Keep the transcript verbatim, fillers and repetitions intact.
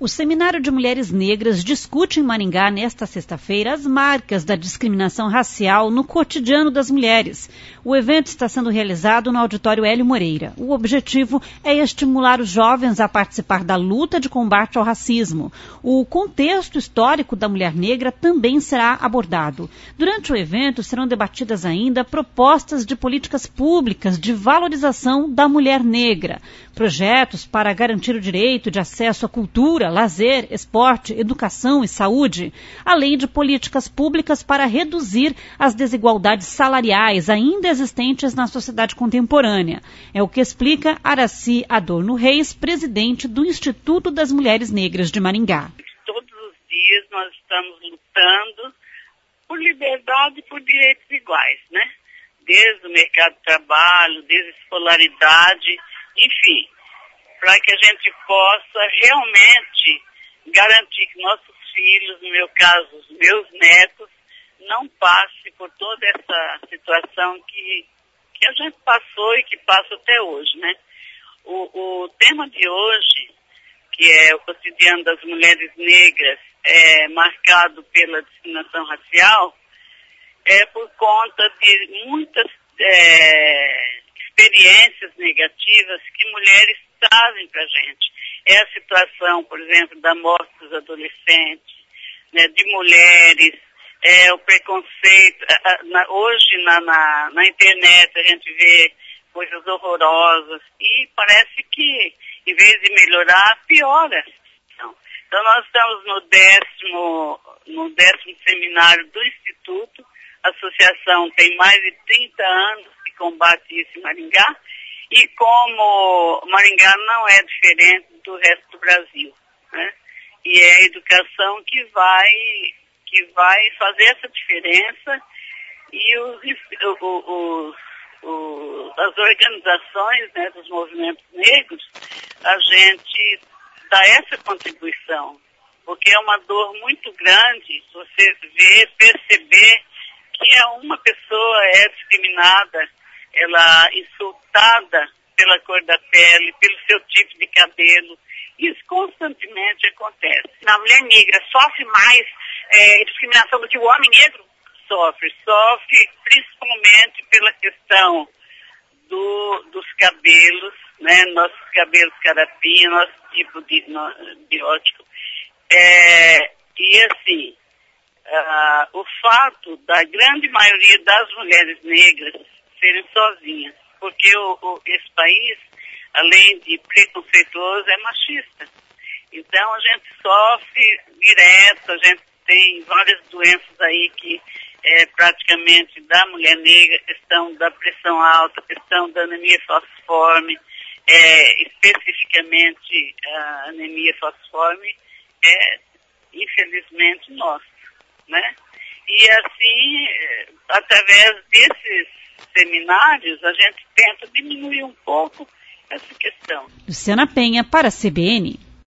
O Seminário de Mulheres Negras discute em Maringá, nesta sexta-feira, as marcas da discriminação racial no cotidiano das mulheres. O evento está sendo realizado no auditório Hélio Moreira. O objetivo é estimular os jovens a participar da luta de combate ao racismo. O contexto histórico da mulher negra também será abordado. Durante o evento serão debatidas ainda propostas de políticas públicas de valorização da mulher negra, projetos para garantir o direito de acesso à cultura, lazer, esporte, educação e saúde, além de políticas públicas para reduzir as desigualdades salariais ainda existentes na sociedade contemporânea. É o que explica Araci Adorno Reis, presidente do Instituto das Mulheres Negras de Maringá. Todos os dias nós estamos lutando por liberdade e por direitos iguais, né? Desde o mercado de trabalho, desde a escolaridade, enfim, para que a gente possa realmente garantir que nossos filhos, no meu caso, os meus netos, não passem por toda essa situação que, que a gente passou e que passa até hoje, né? O, o tema de hoje, que é o cotidiano das mulheres negras, é marcado pela discriminação racial, é por conta de muitas é, experiências negativas que mulheres trazem para a gente. É a situação, por exemplo, da morte dos adolescentes, né, de mulheres, é o preconceito. Na, hoje na, na, na internet a gente vê coisas horrorosas e parece que, em vez de melhorar, piora a situação. Então nós estamos no décimo, no décimo seminário do Instituto. A associação tem mais de trinta anos que combate isso em Maringá, e como Maringá não é diferente do resto do Brasil, né? E é a educação que vai, que vai fazer essa diferença, e os, os, os, as organizações, né, dos movimentos negros, a gente dá essa contribuição, porque é uma dor muito grande você ver, perceber que uma pessoa é discriminada, ela é insultada pela cor da pele, pelo seu tipo de cabelo. Isso constantemente acontece. A mulher negra sofre mais é, discriminação do que o homem negro? Sofre, sofre principalmente pela questão do, dos cabelos, né? Nossos cabelos carapinha, nosso tipo de biótico. É, e assim, uh, o fato da grande maioria das mulheres negras serem sozinhas, porque o, o, esse país, além de preconceituoso, é machista. Então a gente sofre direto, a gente tem várias doenças aí que é, praticamente da mulher negra, questão da pressão alta, questão da anemia falciforme, é, especificamente a anemia falciforme, é infelizmente nossa, né? E assim, através desses seminários, a gente tenta diminuir um pouco essa questão. Luciana Penha, para a C B N.